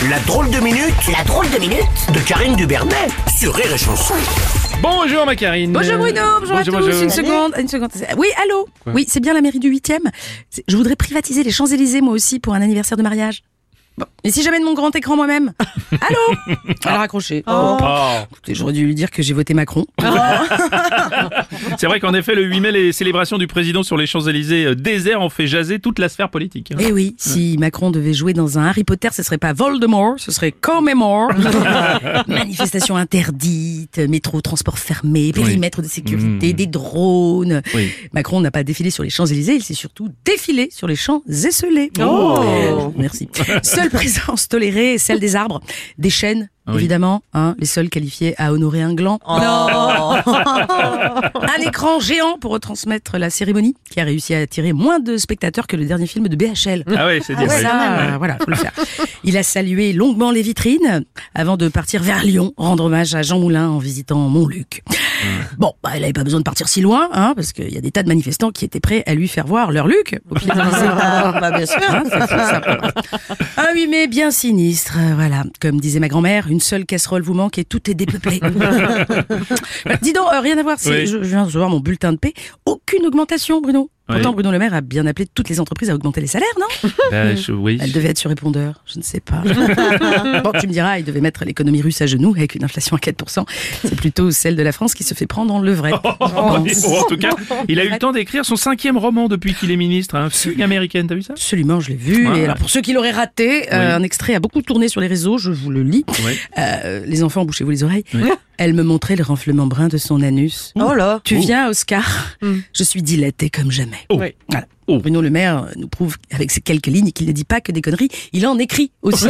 La drôle de minute. La drôle de minute de Karine Dubernet sur Rire et Chanson. Bonjour ma Karine. Bonjour Bruno, bonjour à tous. Bonjour. Une seconde. Oui, allô. Quoi? Oui, c'est bien la mairie du 8e. Je voudrais privatiser les Champs-Élysées moi aussi pour un anniversaire de mariage. Bon. Et si j'amène mon grand écran moi-même? Allô? Elle a raccroché. Oh. Écoutez, j'aurais dû lui dire que j'ai voté Macron. C'est vrai qu'en effet, le 8 mai, les célébrations du président sur les Champs-Élysées déserts ont fait jaser toute la sphère politique. Eh oui, si Macron devait jouer dans un Harry Potter, ce serait pas Voldemort, ce serait Comemore. Manifestation interdite, métro, transport fermé, périmètre de sécurité, des drones. Oui. Macron n'a pas défilé sur les Champs-Élysées, il s'est surtout défilé sur les champs esselés. Merci. Seule présence tolérée, celle des arbres, des chênes, évidemment, les seuls qualifiés à honorer un gland. Un écran géant pour retransmettre la cérémonie, qui a réussi à attirer moins de spectateurs que le dernier film de BHL. Ah ouais, c'est dire. oui. Ça, voilà, faut le faire. Il a salué longuement les vitrines avant de partir vers Lyon, rendre hommage à Jean Moulin en visitant Montluc. Bon, il avait pas besoin de partir si loin, parce qu'il y a des tas de manifestants qui étaient prêts à lui faire voir leur Luc. Au pied de l'Élysée. Bien sûr. Un 8 mai bien sinistre, voilà. Comme disait ma grand-mère, une seule casserole vous manque et tout est dépeuplé. Dis donc, rien à voir, je viens de recevoir mon bulletin de paie. Aucune augmentation, Bruno. Pourtant, Bruno Le Maire a bien appelé toutes les entreprises à augmenter les salaires, non? Oui. Elle devait être sur répondeur, je ne sais pas. Bon, tu me diras, il devait mettre l'économie russe à genoux avec une inflation à 4%. C'est plutôt celle de la France qui se fait prendre en levrette. En tout cas, il a eu le temps d'écrire son 5e roman depuis qu'il est ministre. Fugue américaine, t'as vu ça? Absolument, je l'ai vu. Et alors, pour ceux qui l'auraient raté, un extrait a beaucoup tourné sur les réseaux, je vous le lis. Les enfants, bouchez-vous les oreilles. Elle me montrait le renflement brun de son anus. Oh là. Tu viens, Oscar? Je suis dilatée comme jamais. Voilà. Bruno Le Maire nous prouve avec ces quelques lignes qu'il ne dit pas que des conneries, il en écrit aussi.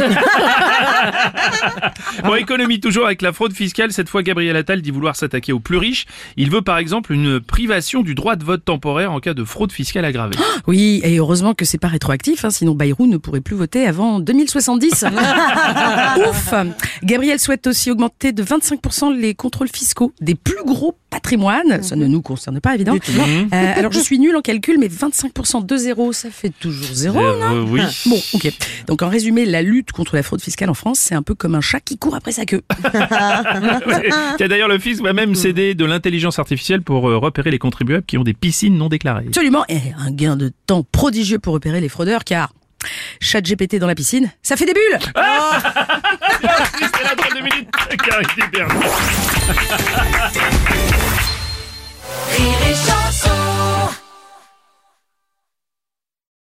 Bon, économie toujours avec la fraude fiscale. Cette fois, Gabriel Attal dit vouloir s'attaquer aux plus riches. Il veut par exemple une privation du droit de vote temporaire en cas de fraude fiscale aggravée. Oui, et heureusement que c'est pas rétroactif, sinon Bayrou ne pourrait plus voter avant 2070. Ouf. Gabriel souhaite aussi augmenter de 25% les contrôles fiscaux des plus gros patrimoines. Ça ne nous concerne pas, évidemment. Alors, je suis nulle en calcul, mais 25% de zéro, ça fait toujours zéro, non? Oui. Bon, ok. Donc, en résumé, la lutte contre la fraude fiscale en France, c'est un peu comme un chat qui court après sa queue. Tiens, d'ailleurs, le fisc va même céder de l'intelligence artificielle pour repérer les contribuables qui ont des piscines non déclarées. Absolument. Et un gain de temps prodigieux pour repérer les fraudeurs, car ChatGPT dans la piscine, ça fait des bulles. C'était la drôle de minute de Karine Dubernet. Rire et Chanson.